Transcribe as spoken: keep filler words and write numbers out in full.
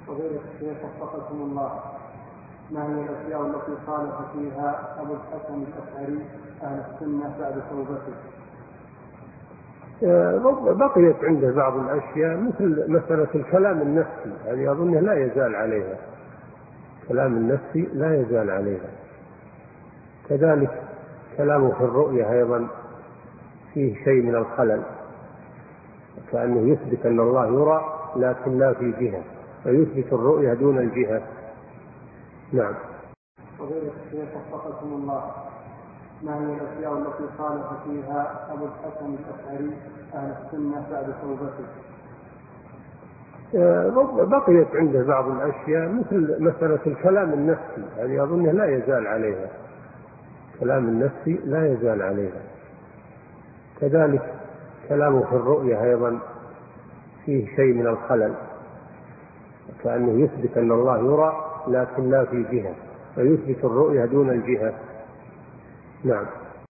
وغير الشيخ وفقكم الله، ما هي الأشياء التي خالف فيها أبو الحسن الأشعري أهل السنة بعد توبته؟ بقيت عنده بعض الأشياء مثل مسألة الكلام النفسي، هذه أظنه لا يزال عليها، كلام النفسي لا يزال عليها. كذلك كلامه في الرؤية أيضا فيه شيء من الخلل، كأنه يثبت أن الله يرى لكن لا في جهة، فيثبت الرؤية دون الجهة. نعم. وغير الشيخ وفقكم الله، ما هي الأشياء التي خالف فيها أبو الحسن الأشعري أهل السنة بعد توبته؟ بقيت عنده بعض الأشياء مثل مسألة الكلام النفسي، هذه أظنه لا يزال عليها، كلام النفسي لا يزال عليها. كذلك كلامه في الرؤية أيضا فيه شيء من الخلل، كأنه يثبت أن الله يرى لكن لا في جهة، فيثبت الرؤية دون الجهة. نعم.